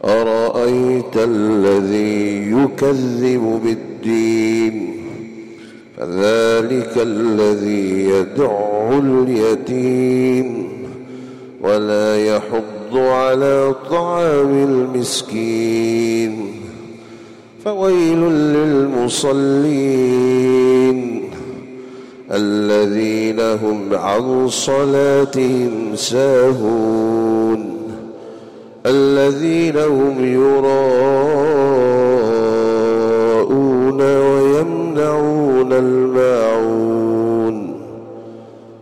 أرأيت الذي يكذب بالدين فذلك الذي يدع اليتيم ولا يحض على طعام المسكين فويل للمصلين الذين هم عن صلاتهم ساهون الذين هم يراءون